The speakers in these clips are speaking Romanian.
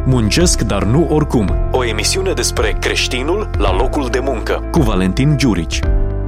Muncesc, dar nu oricum. O emisiune despre creștinul la locul de muncă, cu Valentin Giurici.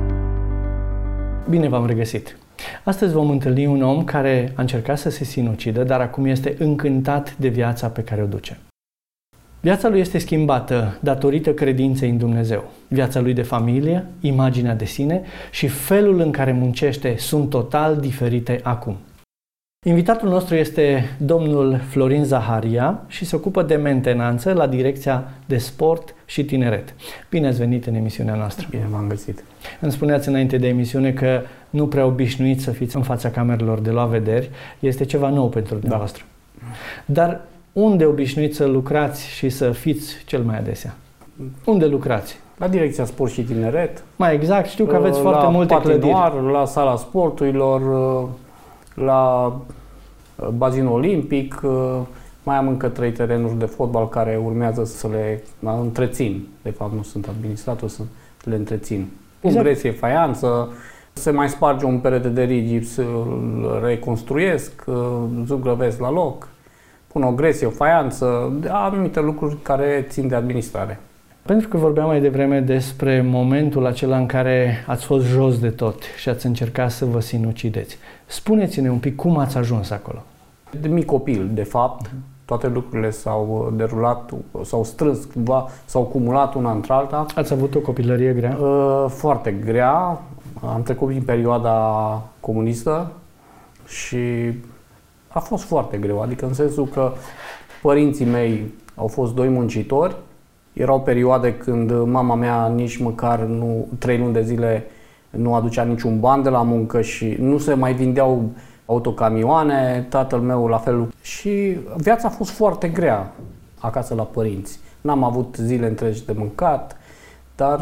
Bine v-am regăsit! Astăzi vom întâlni un om care a încercat să se sinucidă, dar acum este încântat de viața pe care o duce. Viața lui este schimbată datorită credinței în Dumnezeu. Viața lui de familie, imaginea de sine și felul în care muncește sunt total diferite acum. Invitatul nostru este domnul Florin Zaharia și se ocupă de mentenanță la Direcția de Sport și Tineret. Bine ați venit în emisiunea noastră! Bine v-am găsit! Îmi spuneați înainte de emisiune că nu prea obișnuiți să fiți în fața camerelor de luat vederi. Este ceva nou pentru dumneavoastră. Dar unde obișnuiți să lucrați și să fiți cel mai adesea? Unde lucrați? La Direcția Sport și Tineret. Mai exact, știu că aveți foarte multe clădiri. La Sala Sporturilor, la Bazinul Olimpic, mai am încă 3 terenuri de fotbal care urmează să le întrețin. De fapt, nu sunt administrator, le întrețin. Exact. Gresie, faianță, se mai sparge un perete de rigips, îl reconstruiesc, zugrăvesc la loc, pun o gresie, o faianță, anumite lucruri care țin de administrare. Pentru că vorbeam mai devreme despre momentul acela în care ați fost jos de tot și ați încercat să vă sinucideți. Spuneți-ne un pic cum ați ajuns acolo. De mic copil, de fapt, toate lucrurile s-au derulat, s-au strâns cumva, s-au cumulat una între alta. Ați avut o copilărie grea? Foarte grea. Am trecut prin perioada comunistă și a fost foarte greu. Adică în sensul că părinții mei au fost 2 muncitori. Erau perioade când mama mea nici măcar 3 luni de zile nu aducea niciun ban de la muncă și nu se mai vindeau autocamioane, tatăl meu la fel. Și viața a fost foarte grea acasă la părinți. N-am avut zile întregi de mâncat, dar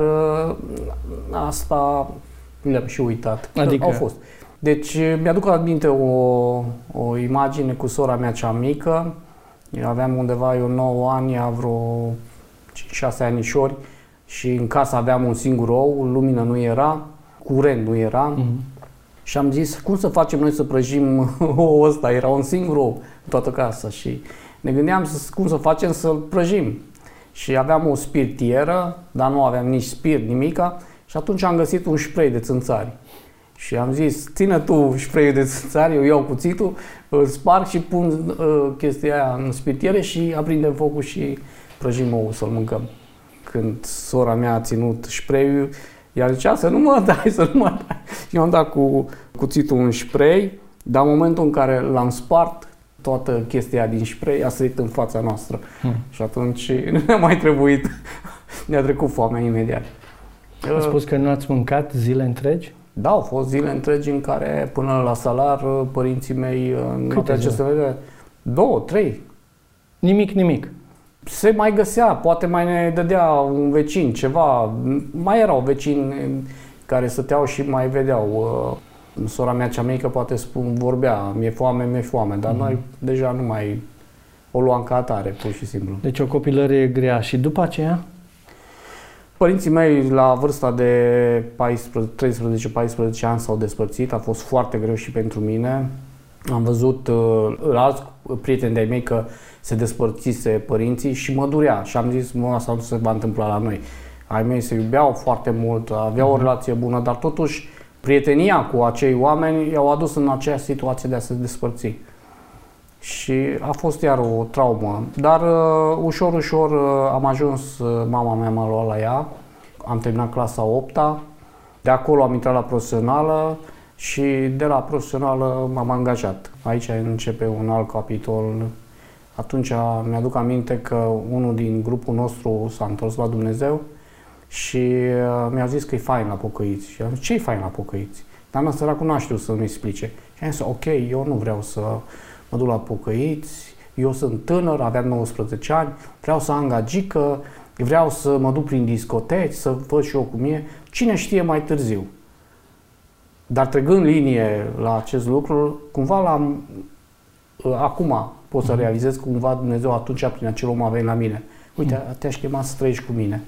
asta le-am și uitat. Adică? Au fost. Deci mi-aduc aminte o imagine cu sora mea cea mică. Aveam undeva eu 9 ani, ea vreo 6 anișori și în casă aveam un singur ou, lumină nu era, curent nu era. Și am zis, cum să facem noi să prăjim ouul ăsta? Era un singur ou în toată casa și ne gândeam cum să facem să-l prăjim. Și aveam o spirtieră, dar nu aveam nici spirt, nimica, și atunci am găsit un spray de țânțari. Și am zis, ține tu spray-ul de țânțari, eu iau cuțitul, îl sparg și pun chestia aia în spirtiere și aprindem focul și prăjim ouul să-l mâncăm. Când sora mea a ținut spray-ul, ea zicea să nu mă dai, să nu mă dai. Și eu am dat cu cuțitul un spray, dar în momentul în care l-am spart, toată chestia din spray a sărit în fața noastră. Și atunci nu ne-a mai trebuit, ne-a trecut foamea imediat. Ați spus că nu ați mâncat zile întregi? Da, au fost zile întregi în care până la salar părinții mei nu aveau ce să vede. 2, 3. Nimic. Se mai găsea, poate mai ne dădea un vecin ceva, mai erau vecini care stăteau și mai vedeau. Sora mea cea mică poate vorbea, mi-e foame, dar noi deja nu mai o luam ca atare, pur și simplu. Deci o copilărie grea și după aceea? Părinții mei la vârsta de 13-14 ani s-au despărțit, a fost foarte greu și pentru mine. Am văzut alți prieteni de-ai mei că se despărțise părinții și mă durea și am zis, asta nu se va întâmpla la noi. Ai mei se iubeau foarte mult, aveau o relație bună, dar totuși prietenia cu acei oameni i-au adus în aceeași situație de a se despărți. Și a fost iar o traumă, dar ușor am ajuns, mama mea m-a luat la ea, am terminat clasa 8-a, de acolo am intrat la profesională și de la profesională m-am angajat. Aici începe un alt capitol. Atunci mi-aduc aminte că unul din grupul nostru s-a întors la Dumnezeu și mi-a zis că e fain la pocăiți. Și am zis, ce-i fain la pocăiți? Dar mea săracul n-a știut să-mi explice. Și am zis, ok, eu nu vreau să mă duc la pocăiți, eu sunt tânăr, aveam 19 ani, vreau să am gagică, vreau să mă duc prin discoteci, să văd și eu cum e. Cine știe mai târziu? Dar trecând linie la acest lucru, cumva acum pot să realizez cumva Dumnezeu atunci prin acel om a venit la mine. Uite, te-aș chema să trăiești cu mine.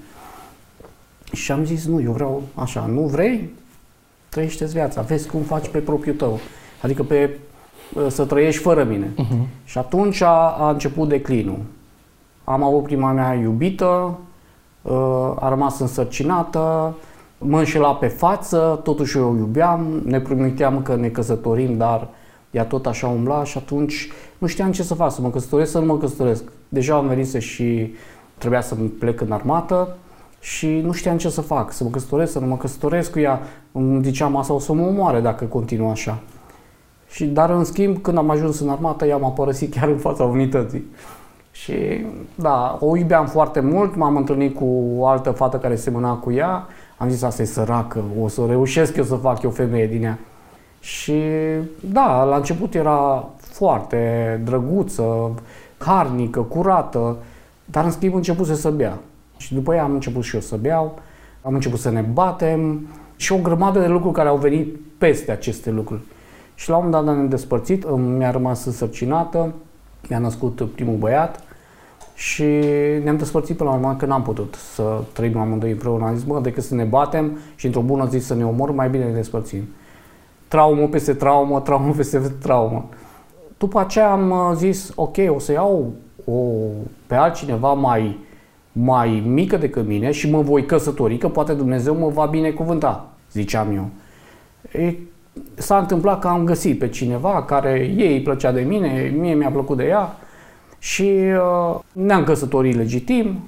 Și am zis, nu, eu vreau așa, nu vrei? Trăiește-ți viața, vezi cum faci pe propriul tău. Adică să trăiești fără mine. Și atunci a început declinul. am avut prima mea iubită, a rămas însărcinată, mă înșela pe față, totuși eu o iubeam, ne promiteam că ne căsătorim, dar ea tot așa umbla și atunci nu știam ce să fac, să mă căsătoresc, să nu mă căsătoresc. Deja am venit și trebuia să plec în armată și nu știam ce să fac, să mă căsătoresc, să nu mă căsătoresc cu ea. Îmi ziceam asta o să mă omoare dacă continuu așa. Dar în schimb, când am ajuns în armată, ea m-a părăsit chiar în fața unității. Și da, o iubeam foarte mult, m-am întâlnit cu o altă fată care semăna cu ea, am zis asta e săracă, o să reușesc eu să fac eu femeie din ea. Și da, la început era foarte drăguță, harnică, curată, dar în schimb începuse să bea. Și după ea am început și eu să beau, am început să ne batem și o grămadă de lucruri care au venit peste aceste lucruri. Și la un moment dat ne-am despărțit, mi-a rămas însărcinată, mi-a născut primul băiat și ne-am despărțit până la urmă că n-am putut să trăim amândoi împreună. Am zis, decât să ne batem și într-o bună zi să ne omorâm, mai bine ne despărțim. Traumă peste traumă, traumă peste traumă. După aceea am zis, ok, o să iau pe altcineva mai mică decât mine și mă voi căsători, că poate Dumnezeu mă va binecuvânta, ziceam eu. S-a întâmplat că am găsit pe cineva care ei îi plăcea de mine, mie mi-a plăcut de ea și ne-am căsătorit legitim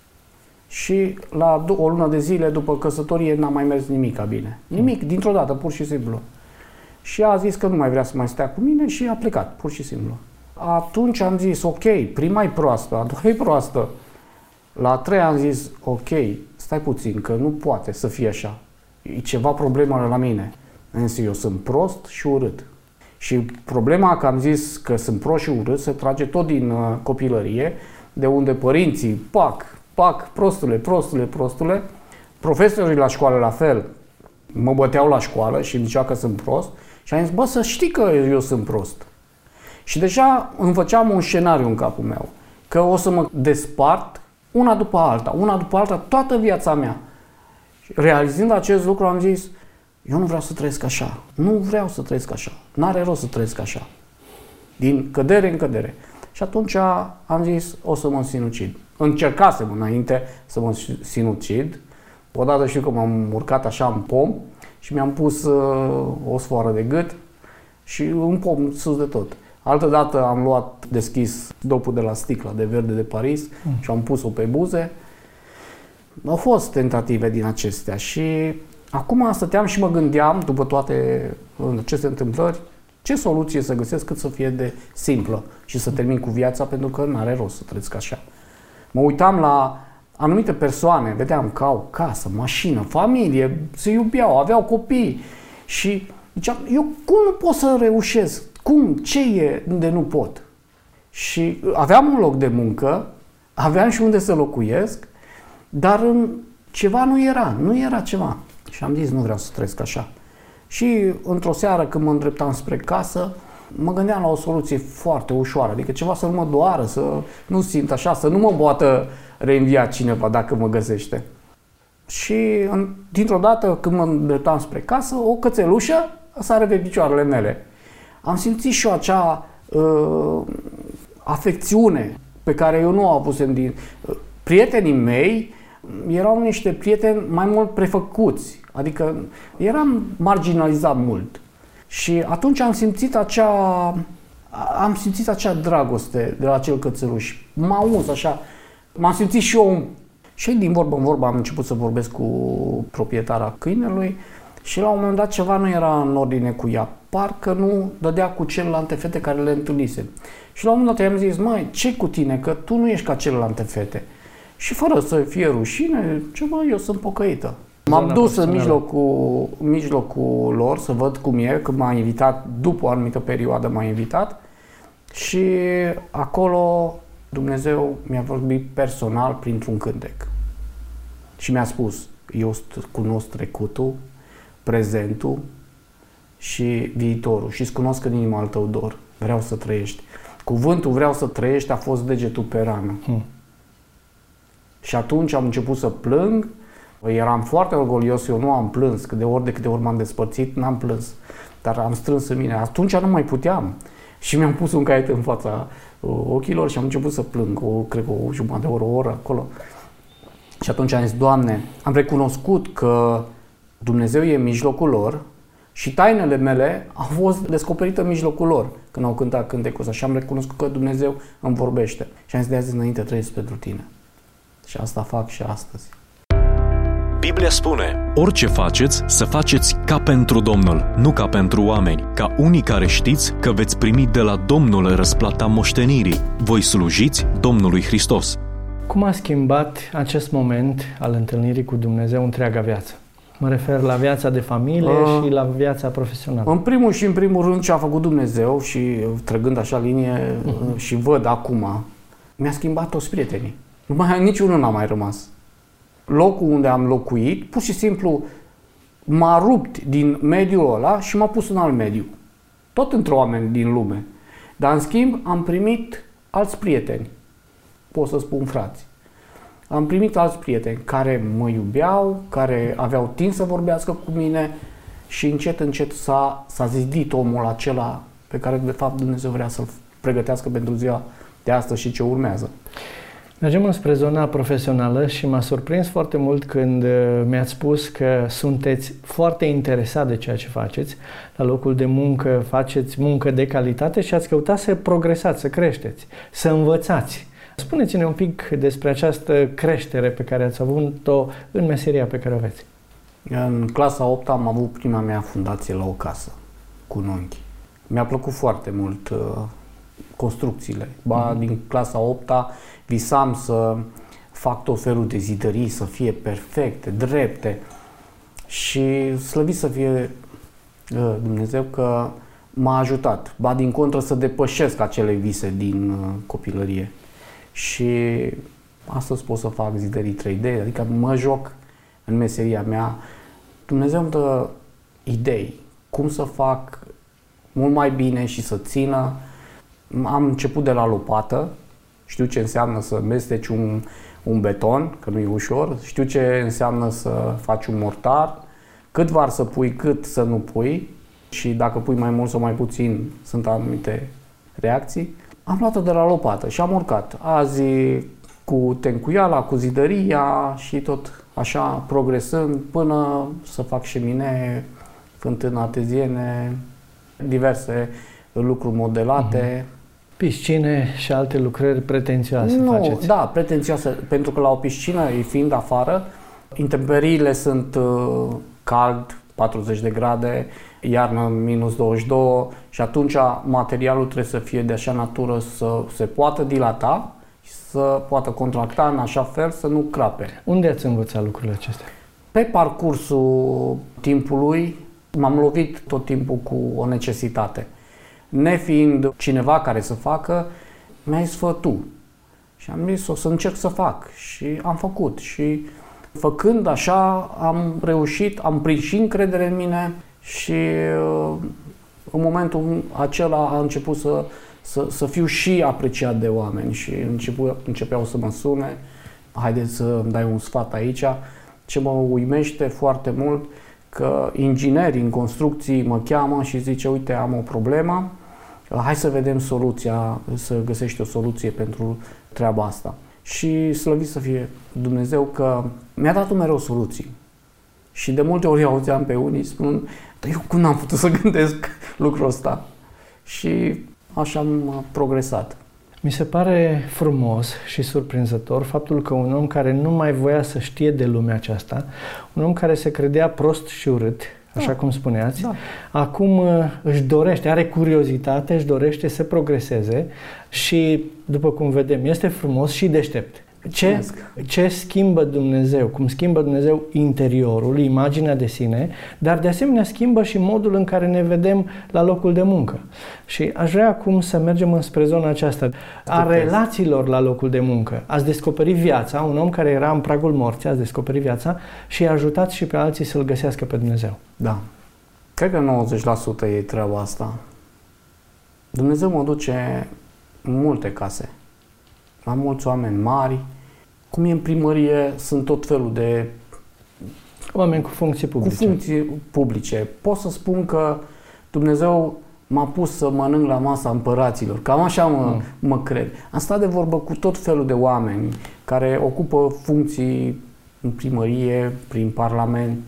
și la o lună de zile după căsătorie n-a mai mers nimic bine. Nimic, dintr-o dată, pur și simplu. Și a zis că nu mai vrea să mai stea cu mine și a plecat, pur și simplu. Atunci am zis, ok, prima e proastă, a doua e proastă. La a treia am zis, ok, stai puțin, că nu poate să fie așa. E ceva problemă la mine. Însă eu sunt prost și urât. Și problema că am zis că sunt prost și urât se trage tot din copilărie, de unde părinții, pac, prostule, profesorii la școală la fel, mă băteau la școală și îmi ziceau că sunt prost și am zis, să știi că eu sunt prost. Și deja îmi făceam un scenariu în capul meu, că o să mă despart una după alta, toată viața mea. Realizând acest lucru am zis, eu nu vreau să trăiesc așa, n-are rost să trăiesc așa, din cădere în cădere. Și atunci am zis, o să mă sinucid. Încercasem înainte să mă sinucid. Odată știu că m-am urcat așa în pom și mi-am pus o sfoară de gât și un pom sus de tot. Altădată am deschis dopul de la sticla de verde de Paris și am pus-o pe buze. Au fost tentative din acestea și acum stăteam și mă gândeam, după toate aceste întâmplări, ce soluție să găsesc cât să fie de simplă și să termin cu viața, pentru că nu are rost să trăiesc așa. Mă uitam la anumite persoane, vedeam că au casă, mașină, familie, se iubeau, aveau copii și ziceam, eu cum nu pot să reușesc? Cum? Ce e de nu pot? Și aveam un loc de muncă, aveam și unde să locuiesc, dar ceva nu era ceva. Și am zis, nu vreau să trăiesc așa. Și într-o seară când mă îndreptam spre casă, mă gândeam la o soluție foarte ușoară, adică ceva să nu mă doară, să nu simt așa, să nu mă poată reînvia cineva dacă mă găsește. Și dintr-o dată când mă îndreptam spre casă, o cățelușă sare pe picioarele mele. Am simțit și eu acea afecțiune pe care eu nu o avusem din prietenii mei. Erau niște prieteni mai mult prefăcuți, adică eram marginalizat mult. Și atunci am simțit acea dragoste de la acel cățeluș. M-am simțit și eu. Și din vorbă în vorbă am început să vorbesc cu proprietara câinelui și la un moment dat ceva nu era în ordine cu ea. Parcă nu dădea cu celelalte fete care le întâlnisem. Și la un moment dat i-am zis, măi, ce cu tine, că tu nu ești ca celelalte fete. Și fără să fie rușine, eu sunt pocăită. M-am dus în mijlocul lor să văd cum e, că m-a invitat, după o anumită perioadă m-a invitat și acolo Dumnezeu mi-a vorbit personal printr-un cântec. Și mi-a spus, eu cunosc trecutul, prezentul și viitorul și îți cunosc în inima al tău dor. Vreau să trăiești. Cuvântul vreau să trăiești a fost degetul pe rană. Și atunci am început să plâng. Eram foarte orgolios, eu nu am plâns, de câte ori m-am despărțit, n-am plâns. Dar am strâns în mine. Atunci nu mai puteam. Și mi-am pus un caiet în fața ochilor și am început să plâng, cred că o jumătate de oră, o oră acolo. Și atunci am zis, Doamne, am recunoscut că Dumnezeu e în mijlocul lor și tainele mele au fost descoperite în mijlocul lor când au cântat cântecul ăsta și am recunoscut că Dumnezeu îmi vorbește. Și am zis, de azi înainte trăiesc pentru tine. Și asta fac și astăzi. Biblia spune, orice faceți, să faceți ca pentru Domnul, nu ca pentru oameni, ca unii care știți că veți primi de la Domnul răsplata moștenirii. Voi slujiți Domnului Hristos. Cum a schimbat acest moment al întâlnirii cu Dumnezeu întreaga viață? Mă refer la viața de familie și la viața profesională. În primul rând ce a făcut Dumnezeu și trăgând așa linie și văd acum, mi-a schimbat toți prietenii. Niciunul n-a mai rămas. Locul unde am locuit, pur și simplu m-a rupt din mediul ăla și m-a pus în alt mediu. Tot între oameni din lume. Dar în schimb am primit alți prieteni. Pot să spun frați. Am primit alți prieteni care mă iubeau, care aveau timp să vorbească cu mine și încet, încet s-a zidit omul acela pe care de fapt Dumnezeu vrea să-l pregătească pentru ziua de astăzi și ce urmează. Mergem înspre zona profesională și m-a surprins foarte mult când mi-ați spus că sunteți foarte interesat de ceea ce faceți. La locul de muncă faceți muncă de calitate și ați căutat să progresați, să creșteți, să învățați. Spuneți-ne un pic despre această creștere pe care ați avut-o în meseria pe care o aveți. În clasa 8 am avut prima mea fundație la o casă, cu un unchi. Mi-a plăcut foarte mult construcțiile. Din clasa 8 visam să fac tot felul de zidării, să fie perfecte, drepte și slăvit să fie Dumnezeu că m-a ajutat. Din contră să depășesc acele vise din copilărie. Și astăzi pot să fac zidării 3D, adică mă joc în meseria mea. Dumnezeu îmi dă idei, cum să fac mult mai bine și să țină. Am început de la lopată, știu ce înseamnă să mesteci un beton, că nu e ușor, știu ce înseamnă să faci un mortar, cât var să pui, cât să nu pui și dacă pui mai mult sau mai puțin sunt anumite reacții. Am luat-o de la lopată și am urcat. Azi cu tencuiala, cu zidăria și tot așa progresând până să fac șeminee, fântână arteziene, diverse lucruri modelate. Piscine și alte lucrări pretențioase faceți? Da, pretențioase, pentru că la o piscină, fiind afară, intemperiile sunt cald, 40 de grade, iarnă minus 22 și atunci materialul trebuie să fie de așa natură să se poată dilata și să poată contracta în așa fel să nu crape. Unde ați învățat lucrurile acestea? Pe parcursul timpului m-am lovit tot timpul cu o necesitate. Nefiind cineva care să facă, mi-a zis fă tu. Și am zis o să încerc să fac și am făcut și făcând așa am reușit, am prins și încredere în mine și în momentul acela a început să fiu și apreciat de oameni și începeau să mă sune, haideți să îmi dai un sfat aici. Ce mă uimește foarte mult că inginerii în construcții mă cheamă și zice uite am o problemă, hai să vedem soluția, să găsești o soluție pentru treaba asta. Și slăvit să fie Dumnezeu că mi-a dat mereu soluții. Și de multe ori auzeam pe unii spunând, dar eu cum n-am putut să gândesc lucrul ăsta? Și așa am progresat. Mi se pare frumos și surprinzător faptul că un om care nu mai voia să știe de lumea aceasta, un om care se credea prost și urât, așa cum spuneați, acum își dorește, are curiozitate, își dorește să progreseze și, după cum vedem, este frumos și deștept. Ce schimbă Dumnezeu? Cum schimbă Dumnezeu interiorul, imaginea de sine, dar de asemenea schimbă și modul în care ne vedem la locul de muncă. Și aș vrea acum să mergem înspre zona aceasta a relațiilor la locul de muncă. Ați descoperit viața, un om care era în pragul morții, ați descoperit viața și ajutați și pe alții să-L găsească pe Dumnezeu. Da. Cred că 90% e treaba asta. Dumnezeu mă duce în multe case, la mulți oameni mari. Cum e în primărie, sunt tot felul de oameni cu funcții publice. Pot să spun că Dumnezeu m-a pus să mănânc la masa împăraților. Cam așa mă cred. Am stat de vorbă cu tot felul de oameni care ocupă funcții în primărie, prin parlament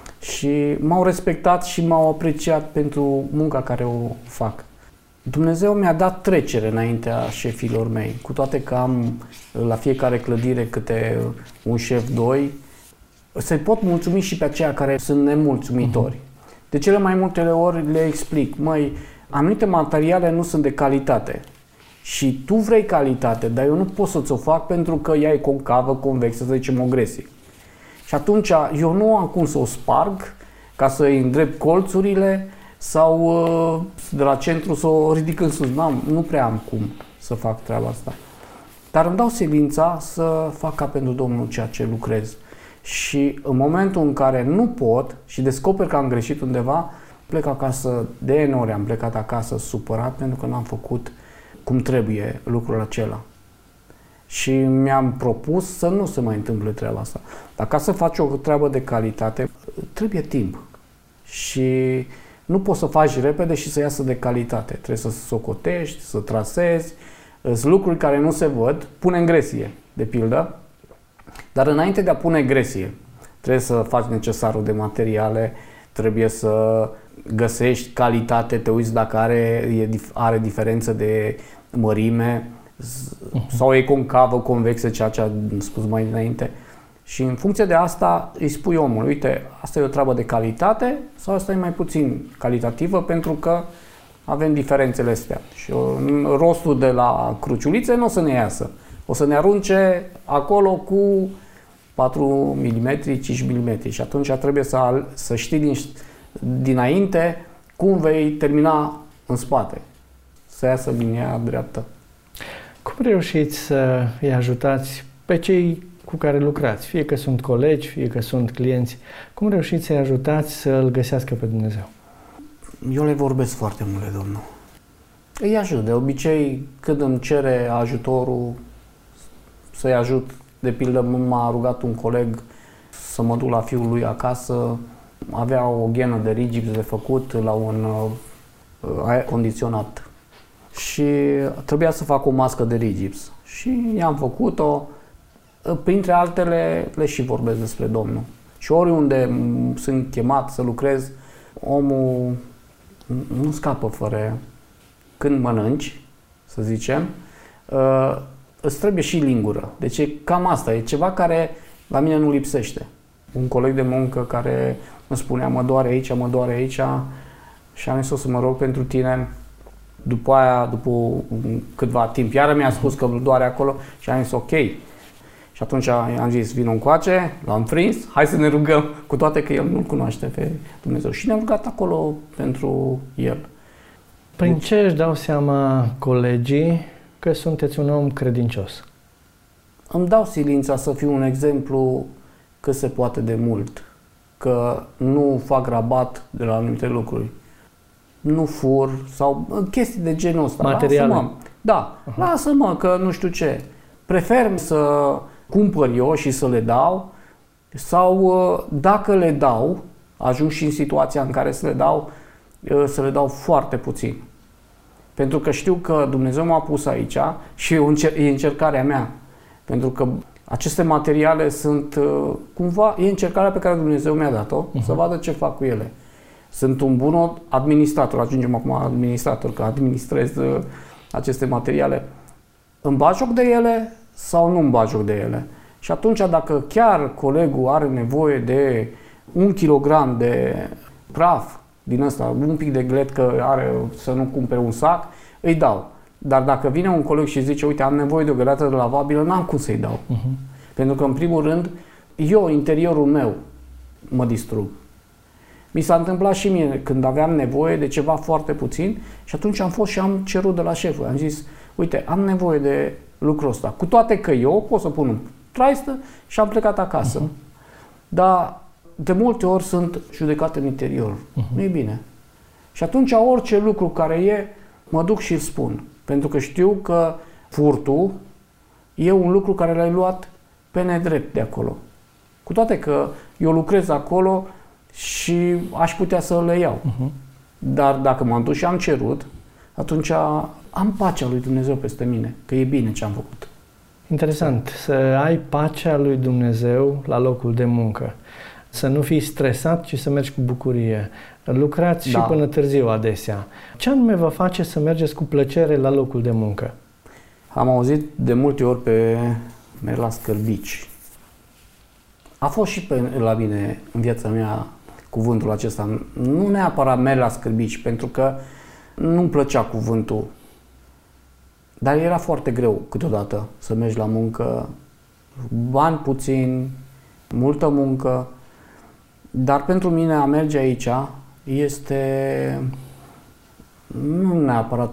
și m-au respectat și m-au apreciat pentru munca care o fac. Dumnezeu mi-a dat trecere înaintea șefilor mei, cu toate că am la fiecare clădire câte un șef, doi, se pot mulțumi și pe aceia care sunt nemulțumitori. De cele mai multe ori le explic, măi, anumite materiale nu sunt de calitate și tu vrei calitate, dar eu nu pot să-ți o fac pentru că ea e concavă, convexă, să zicem o gresie. Și atunci eu nu am cum să o sparg ca să îi îndrept colțurile sau de la centru să o ridic în sus. Nu prea am cum să fac treaba asta. Dar îmi dau silința să fac ca pentru Domnul ceea ce lucrez. Și în momentul în care nu pot și descoper că am greșit undeva, plec acasă, de N ori am plecat acasă supărat pentru că n-am făcut cum trebuie lucrul acela. Și mi-am propus să nu se mai întâmple treaba asta. Dar ca să faci o treabă de calitate, trebuie timp. Și nu poți să faci repede și să iasă de calitate. Trebuie să socotești, să trasezi. Sunt lucruri care nu se văd. Pune gresie, de pildă. Dar înainte de a pune gresie, trebuie să faci necesarul de materiale, trebuie să găsești calitate, te uiți dacă are diferență de mărime sau e concavă, convexă, ceea ce am spus mai înainte. Și în funcție de asta îi spui omului, uite, asta e o treabă de calitate sau asta e mai puțin calitativă pentru că avem diferențele astea. Și rostul de la cruciulițe nu o să ne iasă. O să ne arunce acolo cu 4 mm, 5 mm și atunci trebuie să știi dinainte cum vei termina în spate, să iasă linia dreaptă. Cum reușiți să îi ajutați pe cei cu care lucrați, fie că sunt colegi, fie că sunt clienți, cum reușiți să-i ajutați să îl găsească pe Dumnezeu? Eu le vorbesc foarte mult de Domnul. Îi ajut. De obicei, când îmi cere ajutorul, să-i ajut. De pildă, m-a rugat un coleg să mă duc la fiul lui acasă. Avea o ghenă de rigips de făcut la un aer condiționat. Și trebuia să fac o mască de rigips. Și i-am făcut-o. Printre altele, le și vorbesc despre Domnul. Și oriunde sunt chemat să lucrez, omul nu scapă fără. Când mănânci, să zicem, îți trebuie și lingură. Deci cam asta, e ceva care la mine nu lipsește. Un coleg de muncă care îmi spunea, mă doare aici și am zis, o să mă rog pentru tine. După aia, după câtva timp, iară mi-a spus că doare acolo și am zis, ok. Și atunci am zis, vino încoace, l-am prins, hai să ne rugăm, cu toate că el nu-L cunoaște pe Dumnezeu. Și ne-am rugat acolo pentru el. Prin ce își dau seama colegii că sunteți un om credincios? Îmi dau silința să fiu un exemplu cât se poate de mult, că nu fac rabat de la anumite lucruri. Nu fur sau chestii de genul ăsta. Materiale. Lasă-mă. Da, lasă-mă că nu știu ce. Prefer să cumpăr eu și să le dau sau dacă le dau, ajung și în situația în care să le dau foarte puțin. Pentru că știu că Dumnezeu m-a pus aici și e încercarea mea. Pentru că aceste materiale sunt cumva, e încercarea pe care Dumnezeu mi-a dat-o, să vadă ce fac cu ele. Sunt un bun administrator, ajungem acum administrator, că administrez aceste materiale. Îmi bag joc de ele sau nu îmi bag joc de ele? Și atunci dacă chiar colegul are nevoie de 1 kilogram de praf din ăsta, un pic de glet că are să nu cumpere un sac, îi dau. Dar dacă vine un coleg și zice, uite, am nevoie de o găleată de lavabilă, n-am cum să-i dau. Pentru că, în primul rând, eu, interiorul meu, mă distrug. Mi s-a întâmplat și mie când aveam nevoie de ceva foarte puțin și atunci am fost și am cerut de la șeful. Am zis, uite, am nevoie de lucrul ăsta. Cu toate că eu pot să pun un traistă și am plecat acasă. Dar de multe ori sunt judecat în interior. Nu e bine. Și atunci orice lucru care e, mă duc și îl spun. Pentru că știu că furtul e un lucru care l-ai luat pe nedrept de acolo. Cu toate că eu lucrez acolo și aș putea să le iau. Dar dacă m-am dus și am cerut, atunci am pacea lui Dumnezeu peste mine, că e bine ce am făcut. Interesant, să ai pacea lui Dumnezeu la locul de muncă. Să nu fii stresat, ci să mergi cu bucurie. Lucrați și până târziu adesea. Ce anume vă face să mergeți cu plăcere la locul de muncă? Am auzit de multe ori pe merg la scârbici. A fost și la mine în viața mea cuvântul acesta. Nu neapărat merg la scârbici, pentru că nu-mi plăcea cuvântul. Dar era foarte greu câteodată să mergi la muncă, bani puțini, multă muncă. Dar pentru mine a merge aici este nu neapărat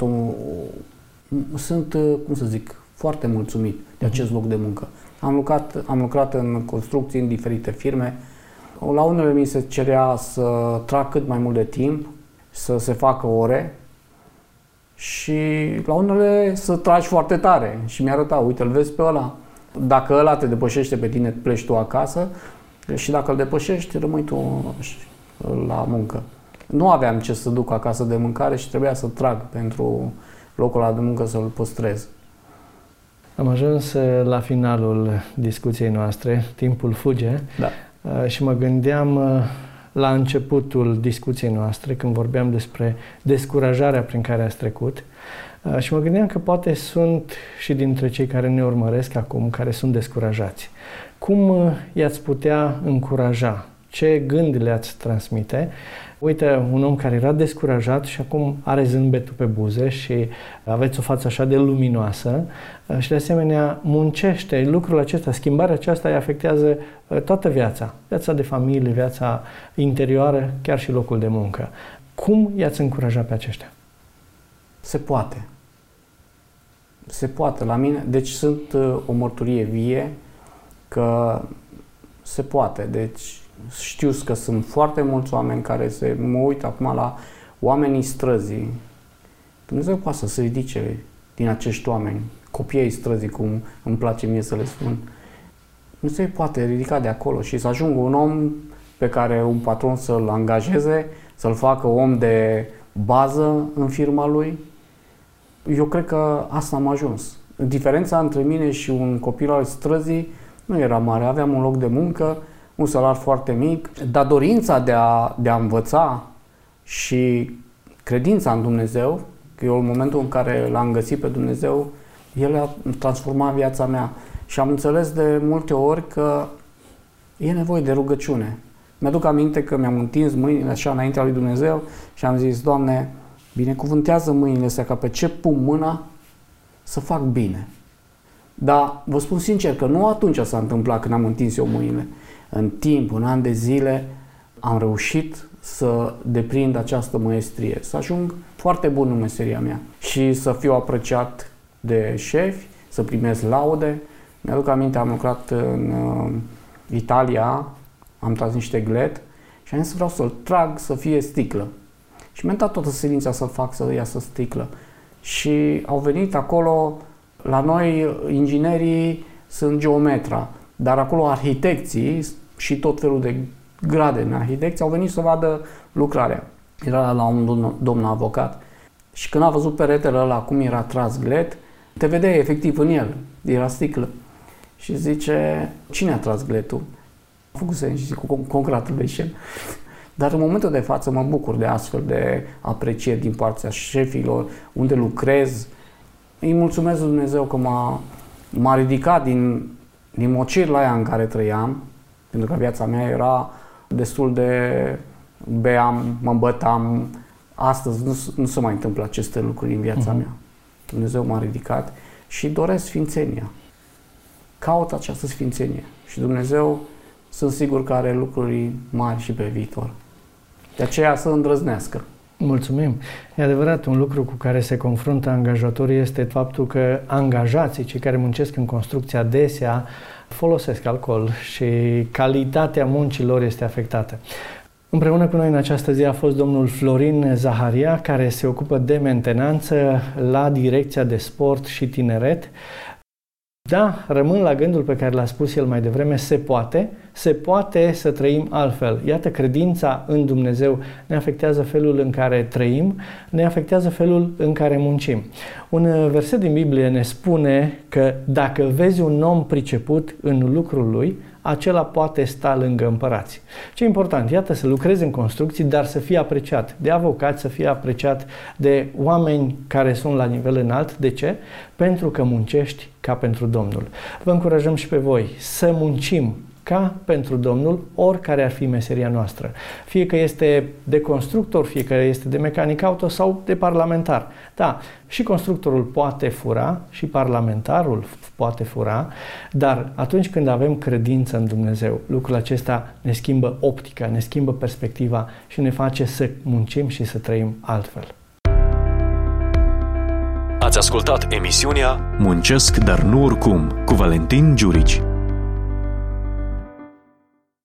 sunt, cum să zic, foarte mulțumit de acest loc de muncă. Am lucrat în construcții, în diferite firme. La unele mi se cerea să trag cât mai mult de timp, să se facă ore și la unele să tragi foarte tare. Și mi-arăta, uite, îl vezi pe ăla. Dacă ăla te depășește pe tine, pleci tu acasă și dacă îl depășești, rămâi tu la muncă. Nu aveam ce să duc acasă de mâncare și trebuia să trag pentru locul ăla de muncă să-l păstrez. Am ajuns la finalul discuției noastre, timpul fuge, și mă gândeam la începutul discuției noastre, când vorbeam despre descurajarea prin care ați trecut, și mă gândeam că poate sunt și dintre cei care ne urmăresc acum, care sunt descurajați. Cum i-ați putea încuraja? Ce gând le-ați transmite? Uite, un om care era descurajat și acum are zâmbetul pe buze și aveți o față așa de luminoasă și de asemenea muncește. Lucrul acesta, schimbarea aceasta îi afectează toată viața. Viața de familie, viața interioară, chiar și locul de muncă. Cum i-ați încurajat pe aceștia? Se poate. Se poate la mine. Deci sunt o mărturie vie că se poate. Deci știu că sunt foarte mulți oameni care mă uit acum la oamenii străzii. Dumnezeu poate să se ridice din acești oameni, copiii străzii, cum îmi place mie să le spun. Dumnezeu poate ridica de acolo și să ajungă un om pe care un patron să-l angajeze, să-l facă om de bază în firma lui. Eu cred că asta am ajuns. Diferența între mine și un copil al străzii nu era mare. Aveam un loc de muncă, un salariu foarte mic, dar dorința de a învăța și credința în Dumnezeu, că eu în momentul în care l-am găsit pe Dumnezeu, El a transformat viața mea. Și am înțeles de multe ori că e nevoie de rugăciune. Mi-aduc aminte că mi-am întins mâinile așa înaintea lui Dumnezeu și am zis, Doamne, binecuvântează mâinile astea, ca pe ce pun mâna să fac bine. Dar vă spun sincer că nu atunci s-a întâmplat când am întins eu mâinile. În timp, un an de zile, am reușit să deprind această măestrie, să ajung foarte bun în meseria mea și să fiu apreciat de șefi, să primesc laude. Mi-aduc aminte, am lucrat în Italia, am tras niște glet și am zis vreau să-l trag să fie sticlă. Și mi-a dat toată silința să-l fac să iasă sticlă. Și au venit acolo, la noi inginerii sunt geometra, dar acolo arhitecții și tot felul de grade în arhitecți au venit să vadă lucrarea. Era la un domn avocat și când a văzut peretele ăla cum era tras glet, te vedeai efectiv în el, era sticlă. Și zice, cine a tras gletul? A făcut să și cu congratulation. Dar în momentul de față mă bucur de astfel de aprecieri din partea șefilor, unde lucrez. Îi mulțumesc lui Dumnezeu că m-a ridicat din mocirla aia în care trăiam, pentru că viața mea era destul de beam, mă îmbătam. Astăzi nu se mai întâmplă aceste lucruri în viața mea. Dumnezeu m-a ridicat și doresc sfințenia. Caut această sfințenie și Dumnezeu sunt sigur că are lucruri mari și pe viitor. De aceea să îndrăznească. Mulțumim. E adevărat, un lucru cu care se confruntă angajatorii este faptul că angajații, cei care muncesc în construcție adesea, folosesc alcool și calitatea muncilor este afectată. Împreună cu noi în această zi a fost domnul Florin Zaharia, care se ocupă de mentenanță la Direcția de Sport și Tineret. Da, rămân la gândul pe care l-a spus el mai devreme, se poate să trăim altfel. Iată, credința în Dumnezeu ne afectează felul în care trăim, ne afectează felul în care muncim. Un verset din Biblie ne spune că dacă vezi un om priceput în lucrul lui, acela poate sta lângă împărați. Ce important, iată, să lucrezi în construcții, dar să fie apreciat de avocați, să fie apreciat de oameni care sunt la nivel înalt. De ce? Pentru că muncești ca pentru Domnul. Vă încurajăm și pe voi să muncim ca pentru Domnul, oricare ar fi meseria noastră. Fie că este de constructor, fie că este de mecanic auto sau de parlamentar. Da, și constructorul poate fura, și parlamentarul poate fura, dar atunci când avem credință în Dumnezeu, lucrul acesta ne schimbă optica, ne schimbă perspectiva și ne face să muncim și să trăim altfel. Ați ascultat emisiunea Muncesc, dar nu oricum, cu Valentin Giurici.